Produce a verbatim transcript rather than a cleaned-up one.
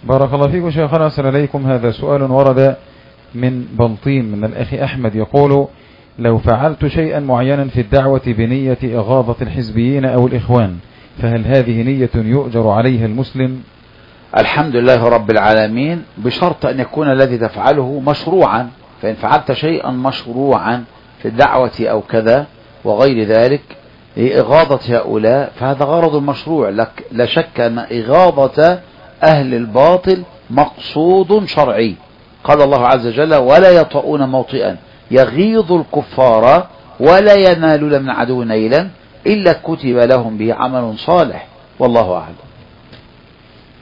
بارك الله فيكم شيخنا، أسأل عليكم. هذا سؤال ورد من بلطيم من الأخ أحمد، يقول: لو فعلت شيئا معينا في الدعوة بنية إغاظة الحزبيين أو الإخوان، فهل هذه نية يؤجر عليها المسلم؟ الحمد لله رب العالمين، بشرط أن يكون الذي تفعله مشروعا. فإن فعلت شيئا مشروعا في الدعوة أو كذا وغير ذلك لإغاظة هؤلاء، فهذا غرض مشروع لك. لا شك أن إغاظة أهل الباطل مقصود شرعي. قال الله عز وجل: ولا يطؤون موطئا يغيظ الكفار ولا ينالون من عدو نيلا إلا كتب لهم به عمل صالح، والله أعلم.